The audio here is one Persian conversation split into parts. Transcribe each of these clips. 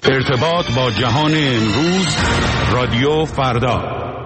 ارتباط با جهان امروز، رادیو فردا.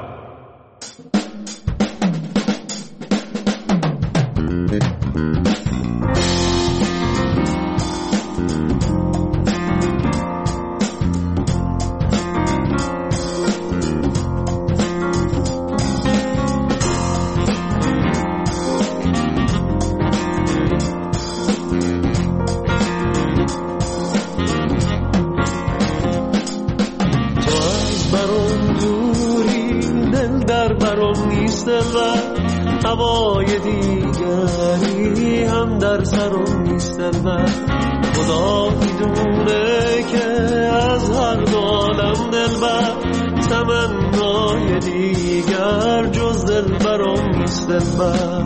هوای دیگری هم در سرم نیست و خدا میدونه که از هر دو عالم دلبر تمنای دیگر جز دلبرم نیست دلبر.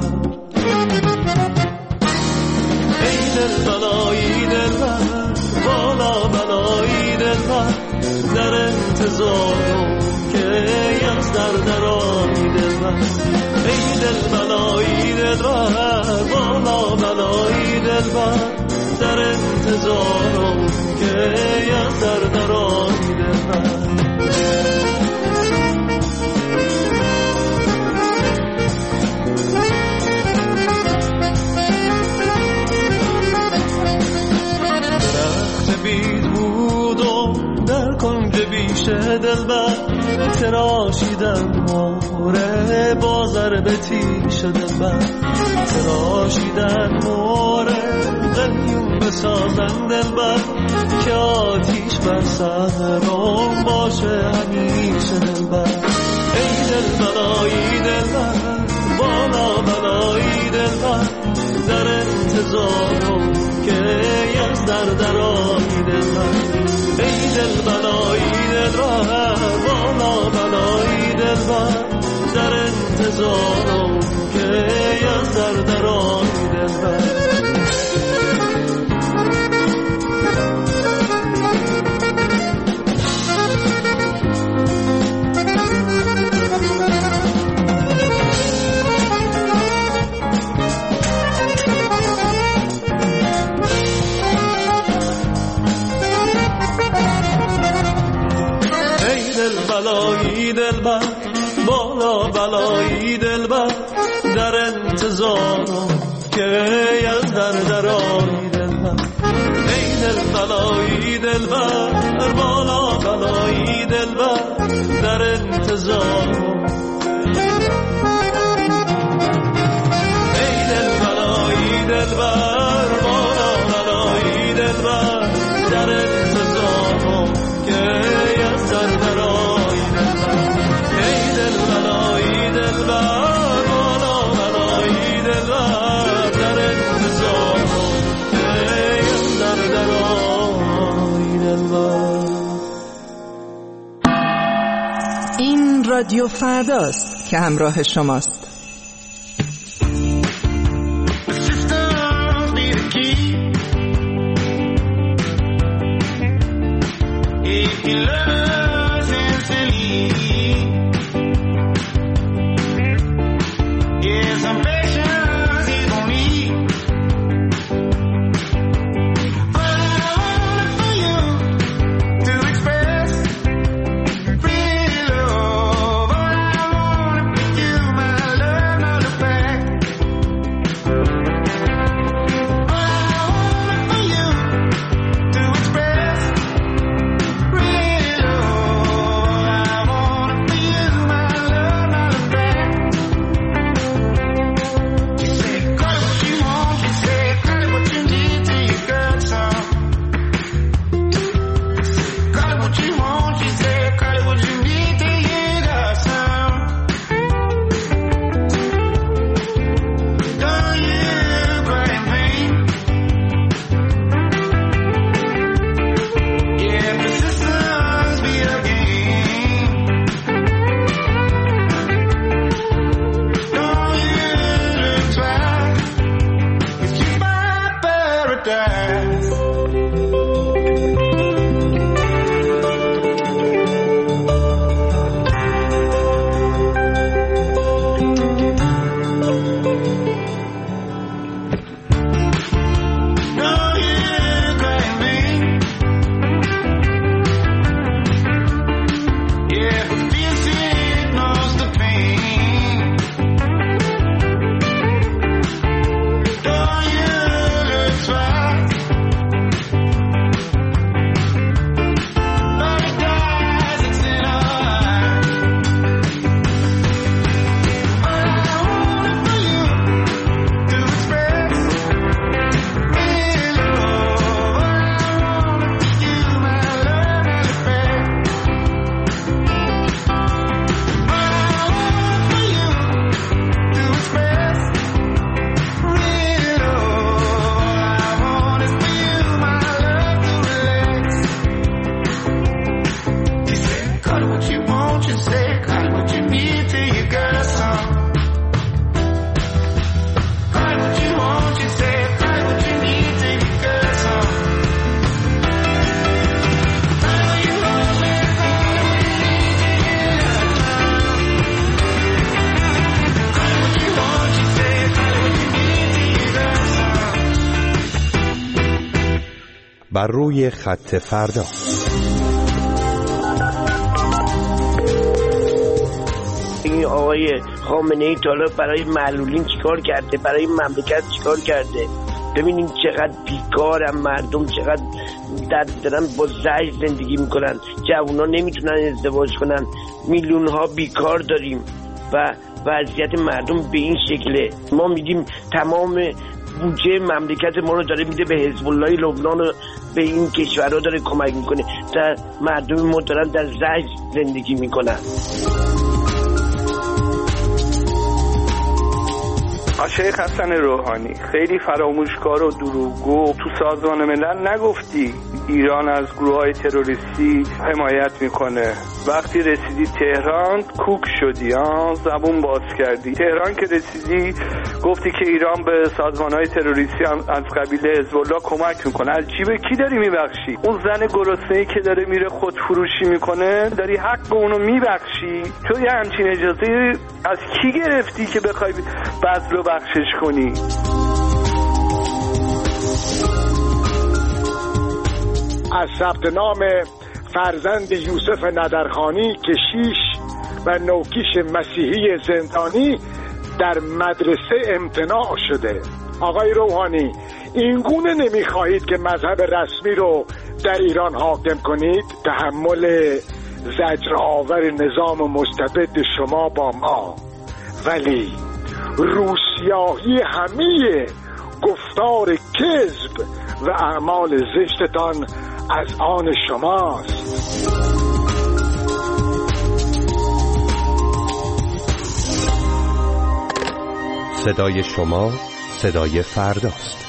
ای دل بلایی دلبر، بالا بلایی دلبر، در انتظارم که از درآیی دلبر. ای دل بلایی دلبر، بالا بلایی دلبر، در انتظارم که از درآیی دلبر. درخت بید بودم در کنج بیشه دلبر، تراشیدن موره با ضرب تیش دلبر، تراشیدن موره قلیون بسازن دلبر، که آتیش بر سرم باشه همیشه دلبر. ای دل بلایی دلبر، بالا بلایی دلبر، در انتظارم که از درآیی دلبر. ای دل بلایی دلبر، بالا بلایی دلبر، در انتظارم که از درآیی دلبر. بلایی دلبر، بالا بلایی دلبر، در انتظارم که از درآیی دلبر. ای دل بلایی دلبر، بالا بلایی دلبر، در انتظارم. ای دل بلایی دلبر، بالا بلایی دلبر، در انتظارم که از درآیی دلبر. ای دل بلایی دلبر، بالا بلایی دلبر، در انتظارم که از درآیی دلبر. این رادیو فرداست که همراه شماست. بر روی خط فردا. این آقای خامنه‌ای حالا برای معلولین چیکار کرده، برای مملکت چیکار کرده؟ ببینیم چقدر بیکارن مردم، چقدر دارن با زجر زندگی میکنن، جوونا نمیتونن ازدواج کنن، میلیون ها بیکار داریم و وضعیت مردم به این شکله. ما میگیم تمام بودجه مملکت ما رو داره میده به حزب الله لبنان و به این کشورها داره کمک میکنه، در مردم ما دارن در زجر زندگی میکنن. شیخ حسن روحانی، خیلی فراموشکار و دروغگو، تو سازمان ملل نگفتی ایران از گروه‌های تروریستی حمایت میکنه؟ وقتی رسیدی تهران کوک شدی، زبون باز کردی. تهران که رسیدی گفتی که ایران به سازمان‌های تروریستی از قبیل حزب الله کمک میکنه. از جیب کی داری میبخشی؟ اون زن گرسنه‌ای که داره میره خودفروشی میکنه داری حق اونو میبخشی؟ تو یه همچین اجازه از کی گرفتی که بخوای بذل و بخشش کنی؟ از ثبت نام فرزند یوسف ندرخانی که 6 و نوکیش مسیحی زندانی در مدرسه امتناع شده. آقای روحانی، اینگونه نمیخواهید که مذهب رسمی رو در ایران حاکم کنید؟ تحمل زجرآور نظام مستبد شما با ما، ولی روسیاهی همه گفتار کذب و اعمال زشتتان از آن شماست. صدای شما صدای فرداست.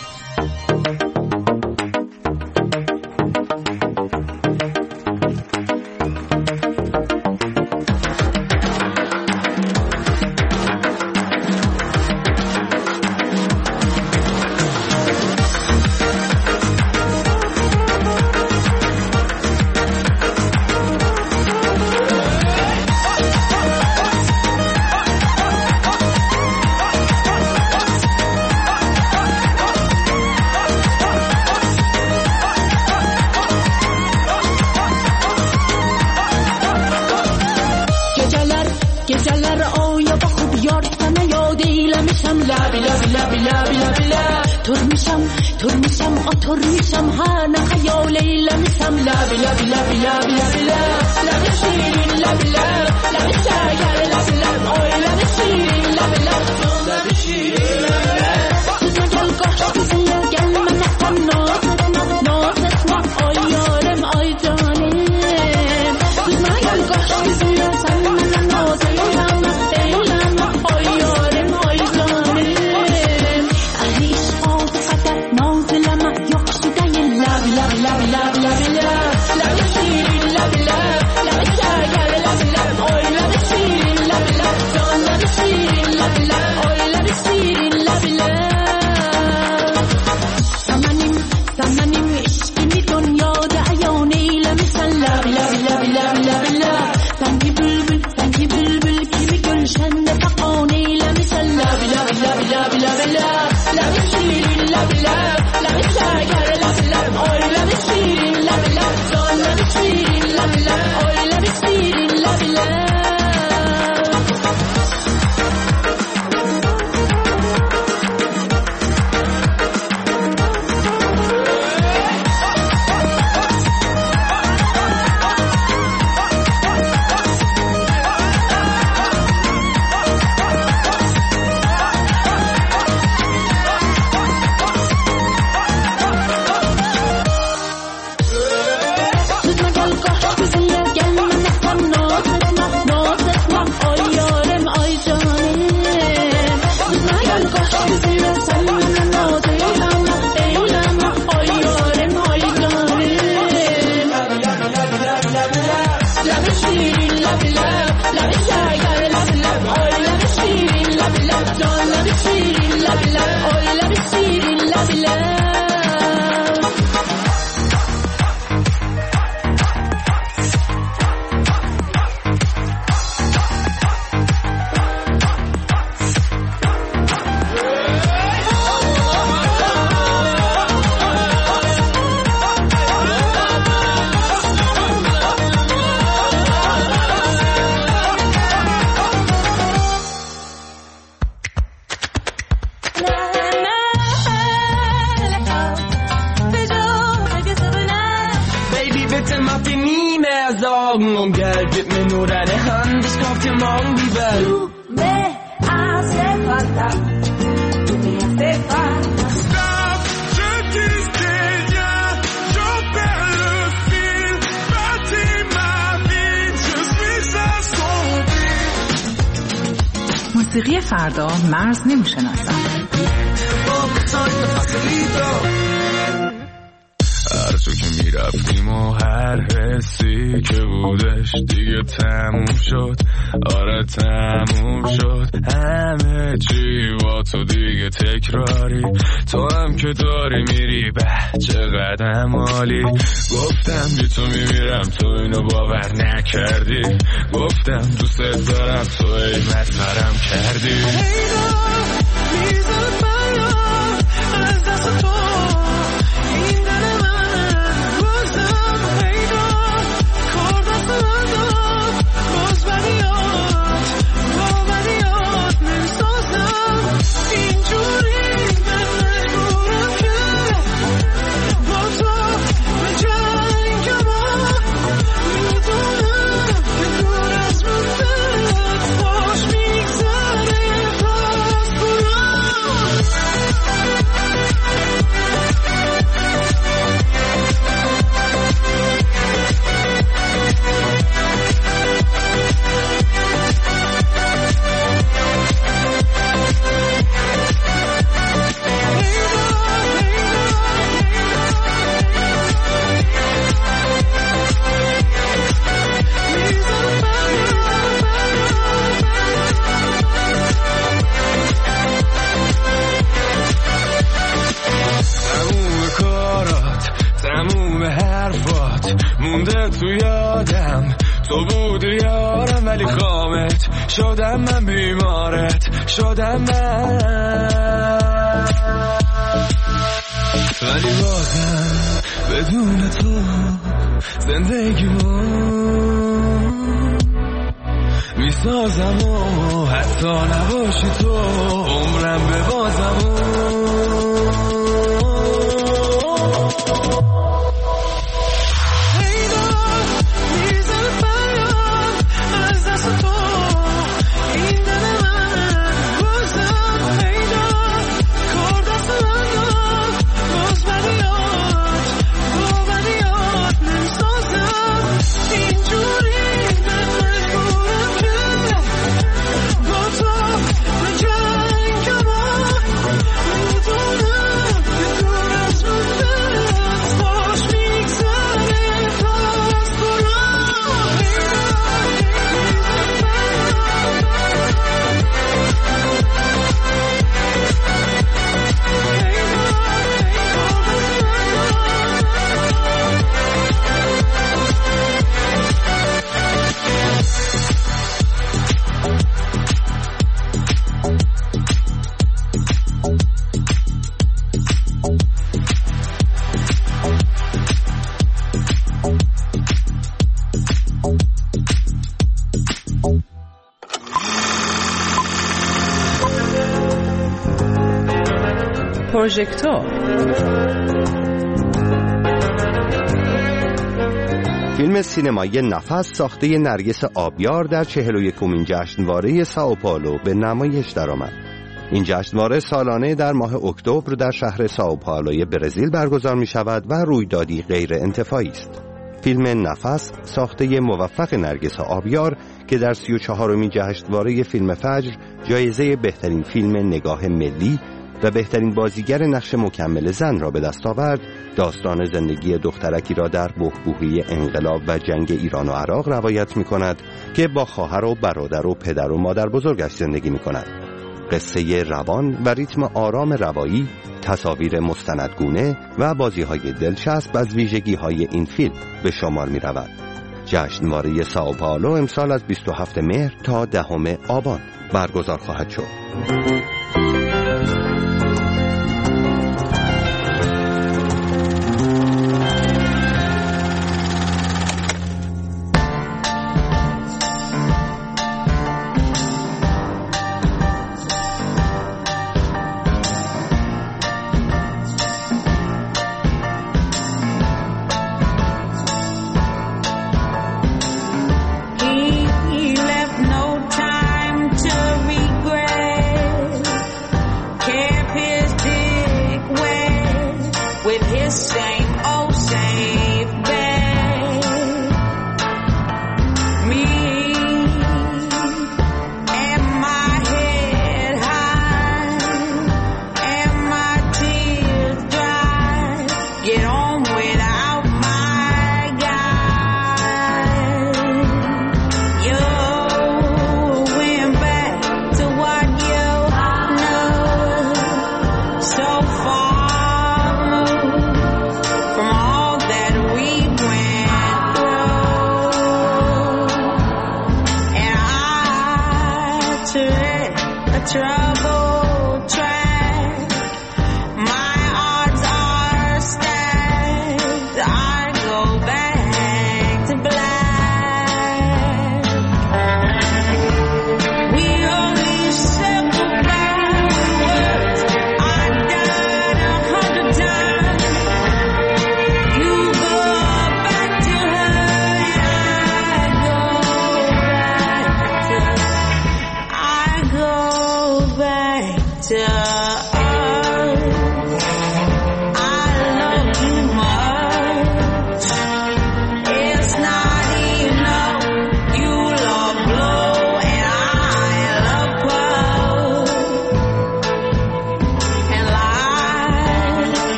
heute macht ihr nie mehr Sorgen um Geld. Gib mir nur deine Hand, ich kauf dir morgen die Welt. Du me hace falta, du me hace falta. Stop, je dis rien, je perds le fil. Bâtis ma vie, je suis assombri. موسیقی فردا مرز نمیشناسم. هر جا که میرفتیم و هر حسی که بودش دیگه تموم شد. آره تموم شد همه چی با تو دیگه تکراری. تو هم که داری میری به چقدر عالی. گفتم بی تو میمیرم تو اینو باور نکردی. گفتم دوست دارم تو ای مسخرم کردی. از دست تو این دل من روزم پیدا کار دست من داد باز بدیات نمیسازم اینجوری من مجبورم که با تو به جنگم میدونم که دور از من دلت خوش میگذره باز تموم حرفات مونده تو یادم. تو بودی یارم ولی خامت شدم من بیمارت شدم من. ولی بازم بدون تو زندگیمون میسازم و حتی نباشی تو عمرم به بازمون. پروژکتور فیلم سینمایی نفس ساخته نرگس آبیار در 41مین جشنواره سائو پائولو به نمایش درآمد. این جشنواره سالانه در ماه اکتبر در شهر سائو پائولوی برزیل برگزار می شود و رویدادی غیر انتفاعی است. فیلم نفس ساخته موفق نرگس آبیار که در 34مین جشنواره فیلم فجر جایزه بهترین فیلم نگاه ملی و بهترین بازیگر نقش مکمل زن را به دست آورد، داستان زندگی دخترکی را در بحبوحه انقلاب و جنگ ایران و عراق روایت می کند که با خواهر و برادر و پدر و مادر بزرگش زندگی می کند. قصه روان و ریتم آرام روایی، تصاویر مستندگونه و بازی‌های دلچسب از ویژگی‌های این فیلم به شمار می رود. جشنواره سائو پائولو امسال از 27 مهر تا 10 آبان برگزار خواهد شد.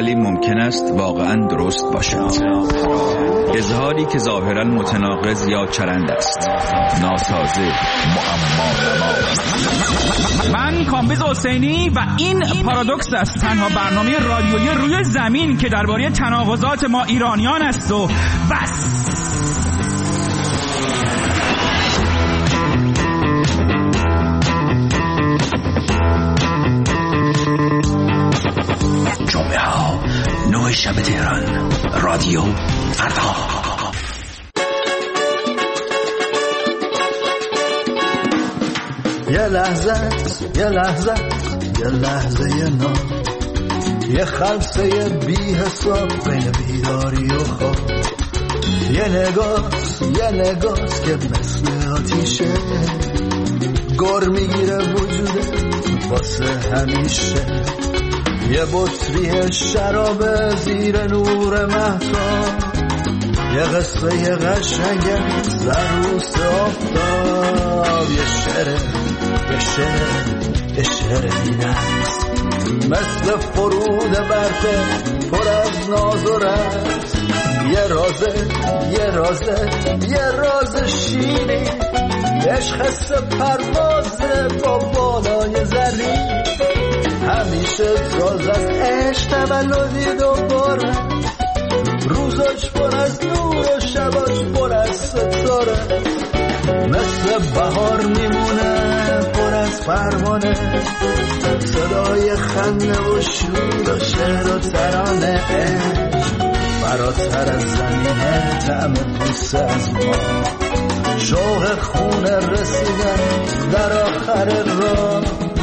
ولی ممکن است واقعا درست باشد. اظهاری که ظاهرا متناقض یا چرند است، ناسازه، معما. من کامبیز حسینی و این پارادوکس است، تنها برنامه رادیویی روی زمین که درباره تناقضات ما ایرانیان است و بس. جمعه ها 9 شب تهران، رادیو فردا. یه لحظه نام، یه خلصه بی حساب بین بیداری و خواب. یه نگاس که مثل آتیشه، گر میگیره وجوده واسه همیشه. یه بطری شراب زیر نور مهتاب، یه قصه قشنگ زروس آفتاب. یه شعر بی‌نقص مثل فرود برفه پر از ناز و رقص. یه راز شیرین، عشق حس پروازه با بالای زرین. همیشه ساز از عشق تولدی دوباره، روزاش پر از نور و شباش پر از ستاره. مثل بهار میمونه پر از پروانه، صدای خنده و شور و شعر و ترانه. فراتر از زمینه طعم بوسه از ما، شوق خونه رسیدن در آخر راه.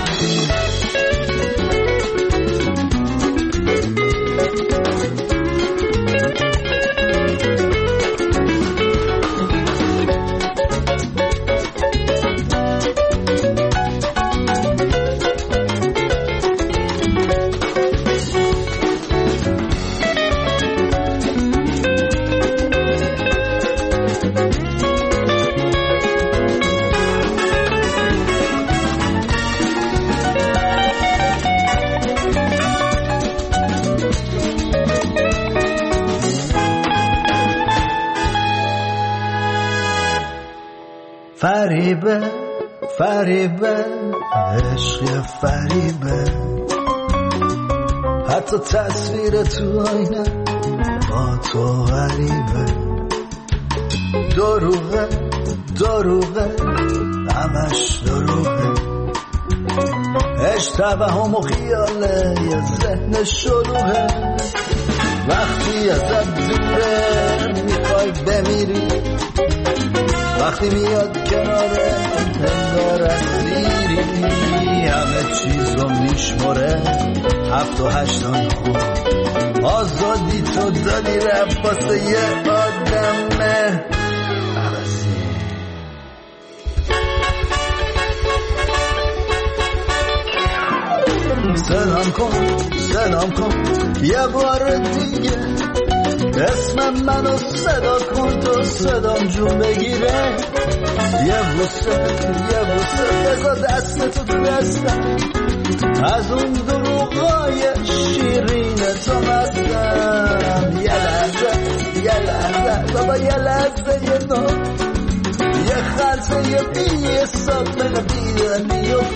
فریبه عشق فریبه، حتی تصویر تو آینه با تو غریبه. دروغه همش دروغه، عشق توهم و خیاله یه ذهن شلوغه. وقتی ازت دوره میخوای بمیری، وقتی میاد کناره انگار اسیری. همه چیزو میشمره 7 و 8 خون، آزادی تو دادی رفت واسه یه آدم عوضی. سلام کن یه بار دیگه، اسم منو صدا کن تو صدام جون بگیره. یه بوسه بذار دستتو تو دستم، از اون دروغای شیرین تو مستم. یه لحظه بابا، یه لحظه یه نام، یه خلصه یه بی حساب من بیدنی و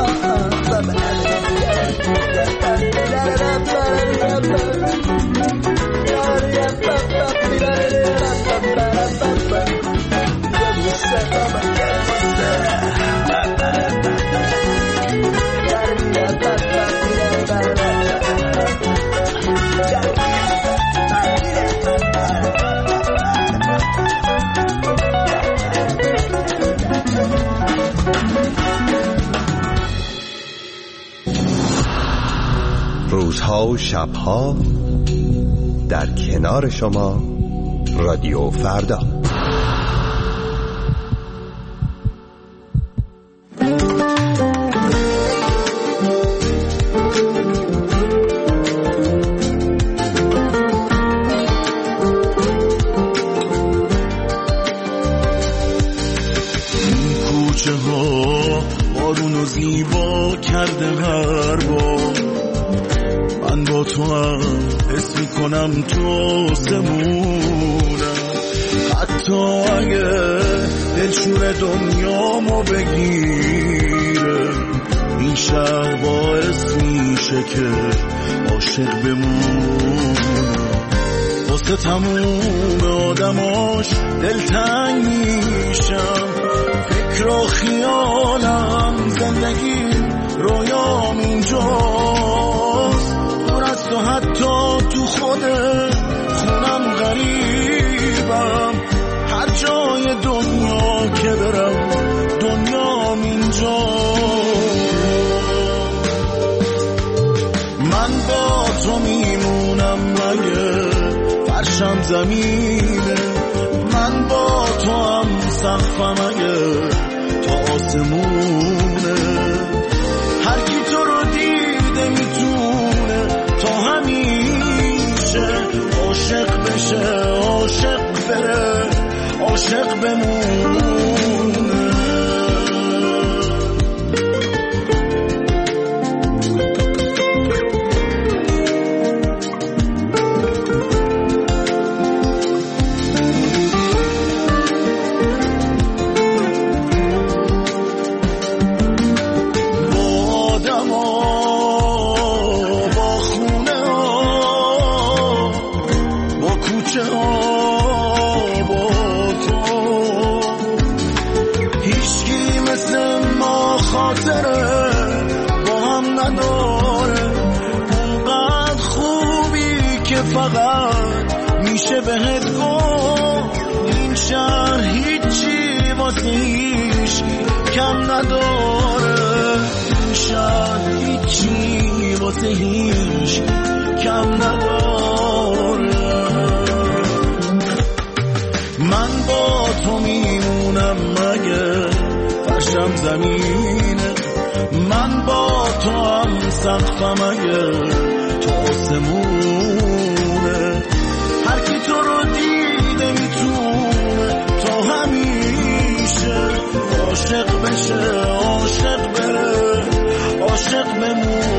روزها و شبها در کنار شما، رادیو فردا. کوچه ها بارونو زیبا کرده هر بار، من با تو هم من تو آسمونم، حتی اگه دلشور دنیامو بگیره، این شهر باعث میشه که عاشق بمونم. واسه تموم آدماش دلتنگ میشم، فکر و خیالم زندگی رویام اینجاست، دور از تو حتی تو خود خونم غریبم، هر جای دنیا که برم دنیام اینجاست. من با تو میمونم مگه فرشم زمینه، من با تو هم سقفم اگه تا آسمونه، هر کی تو رو دیده میتونه تا همیشه عاشق بشه، عاشق بره، عاشق بمونه. میشه بهت گفت این شهر هیچی واسه هیچ کم نداره، این شهر هیچی واسه هیچ کم نداره. من با تو میمونم مگه فرشم زمینه، من با تو هم سقفم مگه تو آسمونه، هر کی تو رو دیده میتونه تا همیشه عاشق بشه، عاشق بره، عاشق بمونه.